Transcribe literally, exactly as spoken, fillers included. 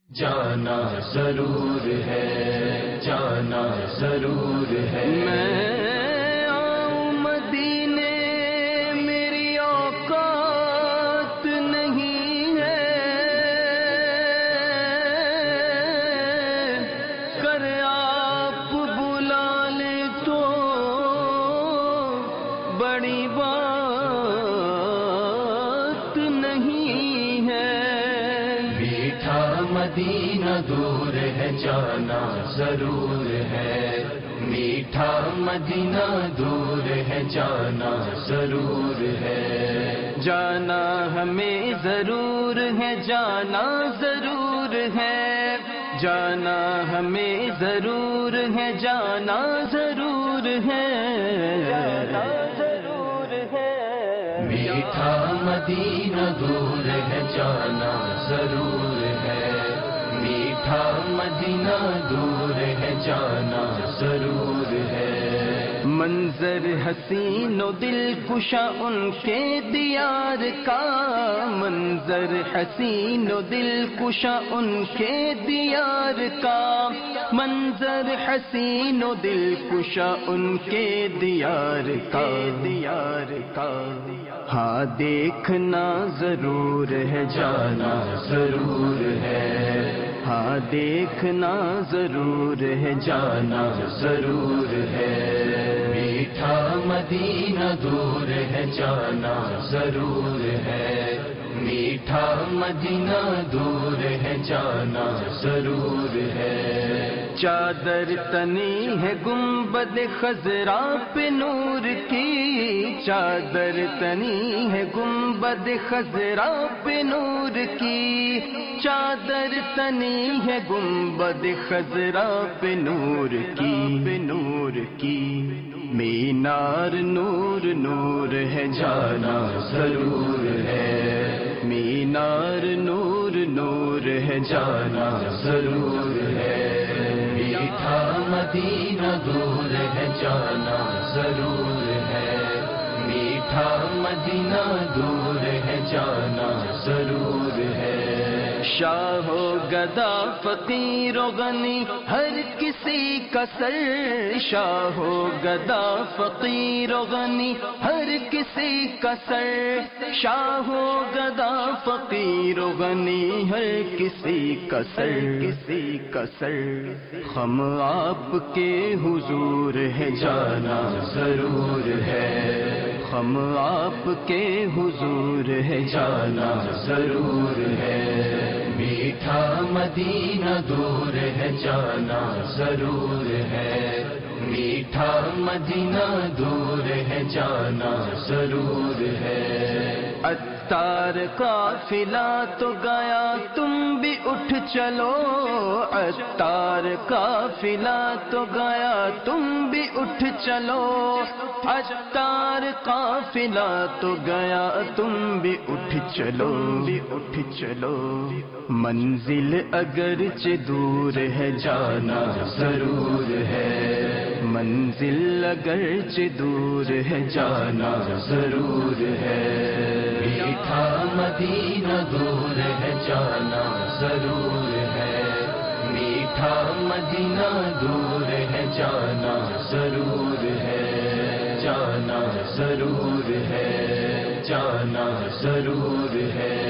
جانا ضرور ہے، جانا ضرور ہے۔ میں آؤں مدینے میری اوقات نہیں ہے، کر آپ بلا لے تو بڑی بات نہیں ہے۔ میٹھا مدینہ دور ہے، جانا ضرور ہے، میٹھا مدینہ دور ہے، جانا ضرور ہے۔ جانا ہمیں ضرور ہے، جانا ضرور ہے، جانا ہمیں ضرور ہے، جانا ضرور ہے، جانا ضرور ہے۔ میٹھا مدینہ دور ہے، جانا ضرور ہے، میٹھا مدینہ دور ہے، جانا ضرور ہے۔ منظر حسین و دل کشا ان کے دیار کا، منظر حسین و دل کشا ان کے دیار کا، منظر حسین و دل کشا ان کے دیار کا، دیار کا۔ ہاں دیکھنا ضرور ہے، جانا ضرور ہے، ہاں دیکھنا ضرور ہے، جانا ضرور ہے۔ میٹھا مدینہ دور ہے، جانا ضرور ہے، میٹھا مدینہ دور ہے، جانا ضرور ہے۔ چادر تنی ہے گنبد خضرا پہ نور کی، چادر تنی ہے گنبد خضرا پہ نور کی، چادر تنی ہے گنبد خضرا پہ نور کی، پہ نور کی۔ مینار نور نور ہے، جانا ضرور ہے، مینار نور نور ہے، جانا ضرور ہے۔ میٹھا مدینہ دور ہے، جانا ضرور ہے، میٹھا مدینہ دور ہے، جانا ضرور ہے۔ شاہ و گدا فقیر و غنی ہر کسی کا سر، شاہ و گدا فقیر و غنی ہر کسی کا سر، شاہ و گدا فقیر و غنی ہر کسی کا سر، کسی کا سر۔ ہم آپ کے حضور ہے، جانا ضرور ہے، ہم آپ کے حضور ہے، جانا ضرور ہے۔ میٹھا مدینہ دور ہے، جانا ضرور ہے، میٹھا مدینہ دور ہے، جانا ضرور ہے۔ عطار قافلہ تو گیا تم بھی اٹھ چلو، عطار قافلہ تو گیا تم بھی اٹھ چلو، عطار قافلہ تو گیا تم بھی اٹھ چلو، بھی اٹھ چلو۔ منزل اگرچہ دور ہے، جانا ضرور ہے، منزل اگرچہ دور ہے، جانا ضرور ہے۔ میٹھا مدینہ دور ہے، جانا ضرور ہے، میٹھا مدینہ دور ہے، جانا ضرور ہے، جانا ضرور ہے، جانا ضرور ہے۔